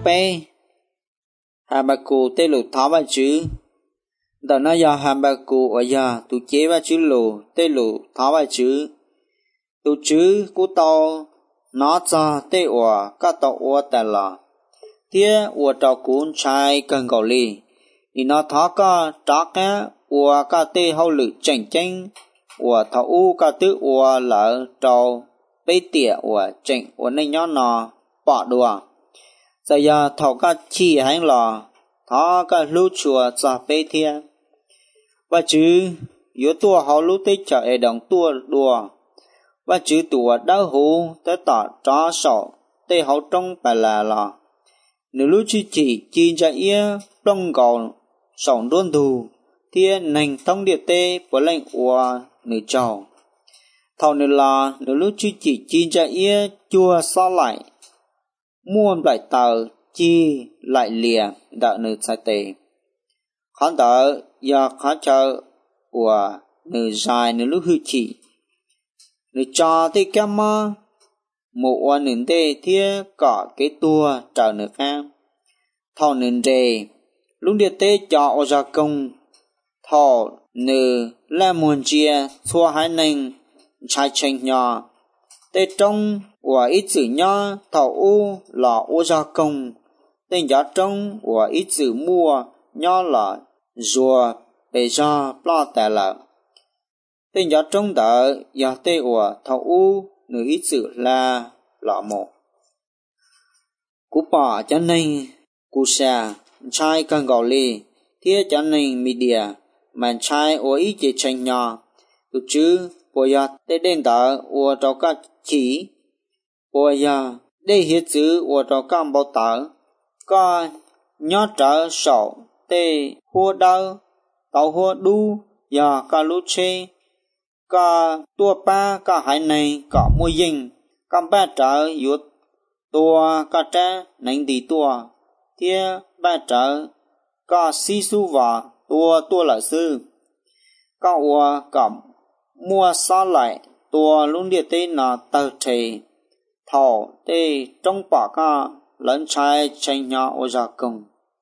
bé hà bà cụ tê lù tháo bà chứ đợt nó giờ hà bà cụ ở giờ tụ chế bà chứ lù tê lù tháo bà chứ tụ chứ cú tao nó cho tê ủa các tao ủa tè lò tía ủa tao cũng trai cần cầu lì thì nó tháo có trắc á ủa các tê hậu lử chảnh chanh ủa thảo u các tứ ủa lỡ trâu bê tỉa ủa chảnh ủa nên nhó nò bỏ đùa giờ thảo các chi hành lò tháo các lũ chùa cho bê thiên và chứ yếu tua họ lũ tê chợ ở đồng tua đùa và chứ tua đau hú tới tỏ tró sổ tê hậu trong bài là lò nếu lũ chỉ cho ia đông gầu sổng đôn thù thiên nành thông địa tê của lệnh ua nữ trầu thầu nữ là nữ lũ chỉ cho ia chua so lại muôn lại tờ chi lại lìa đợi nữ sai tê khán đỡ do khá chờ của nữ dài nữ lũ hư chỉ nữ cho tê kém mơ một ua nữ tê thia cỏ cái tua trở nữ khám thầu nữ rề lúc địa tê cho ô gia công thầu nữ là muôn chia xua hai nành trái tranh nhỏ tê trong của ít chữ nhỏ thầu u là ô gia công tên giá trong của ít chữ mua nhỏ là rùa bề ra pla tè lợ tên giá trong đỡ giá tê của thầu u nữ ít chữ là một cú bỏ cho nên cú xa trai cần gọi lì thiết cho nên media mà trai ở ý chế tranh nhỏ tụ chứ bây giờ để đến đó ở trong các chỉ bây giờ để hiện chữ ở trong các báo tờ có nhớ trở sổ để hua đau tàu hua đu giờ cả lũ chê cả tua ba cả hai này cả môi dinh cả ba trở yếu tua cả trái nành đi tua thiết ba trở cả si su và tua là sư cả ua cả mua xa lại tua luôn địa tê là tờ trề thảo tê trong bả cả lẫn trai tranh nhà ô gia công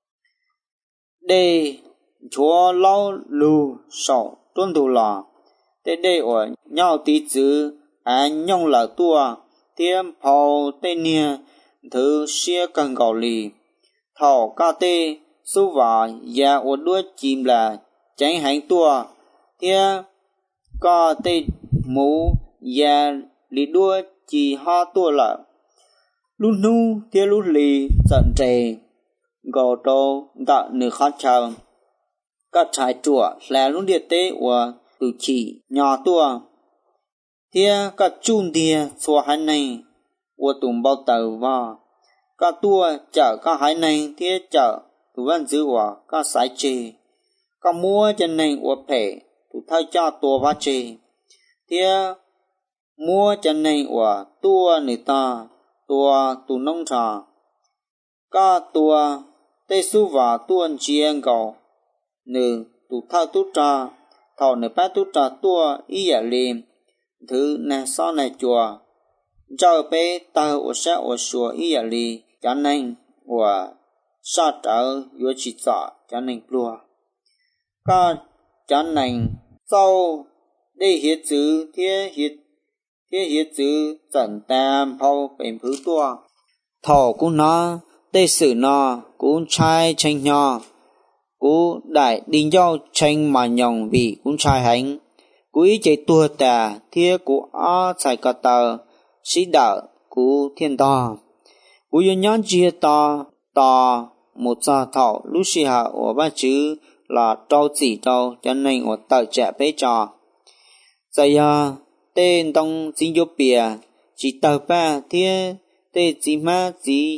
đây chúa lâu lù sầu tuân thủ là tê đây ở nhau tí chữ anh nhông là tua tiêm phao tê nia thứ xia cần gạo lì thảo ca tê su và ya ở đuôi chim là tránh hành tua tiêm ca tê mũ ya lì đuôi chỉ ha tua là lúc nu tiêm lúc lì giận trề gò trâu tạo nửa khát chờ các trái chùa là lúc địa tế của từ chỉ nhỏ tua tiêm các chun tia xua hai này của tùng bao tàu và các tua chở các hai này tiêm chở tụ văn dữ của các sái chê các mua chân này của phê tụ thay cho tua vá chê tiêm mua chân này của tua người ta tua tụ nông trà các tua tê su và tuôn chiên gạo nữ tụ thao tụ trà thảo nữ bát tụ trà tua ý giả liềm thứ nè sau này chùa cho bé tao ở xã ở chùa ý giả lì cho nên và sa trở yếu chỉ sợ cho nên lùa các cho nên sau đây hiết chữ thiết hiết chữ dẫn tam phao bền phứ tua thảo cũng nó đây sự nó cũng trai tranh nhỏ cũng đại đình giao tranh mà nhồng vì cũng trai hành cũng ý chạy tua tà thiết của á chạy cả tờ sĩ đạo của thiên to cũng yêu nhắn chia to một gia thảo lúc xì hạ ở ba chữ là trâu chỉ trâu cho nên ở tờ trẻ bế trò giờ tên đông xin vô bìa chỉ tờ ba thiết tên chỉ má chỉ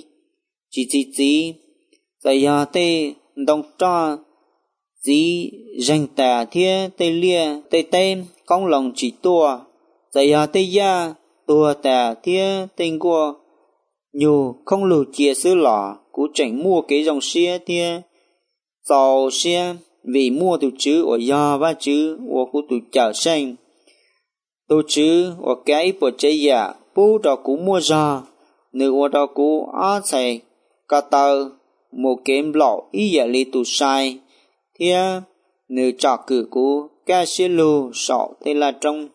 giờ tê đông cho chỉ rành tà thiết tê lia tê tên công lòng chỉ tua giờ tê ya tua tà thiết tên của nhiều không lù chia sứ lọ cú chảnh mua cái dòng xe thiết giàu xe vì mua từ chữ ở ya và chữ ở cú từ chợ xanh từ chữ ở cái bộ chế giả bố đó cú mua ra nếu ở đó cú á chạy có tờ một kiếm lọ ý giả lý tù sai thia nếu trọ cử cú ca xế lù sọ tê là trong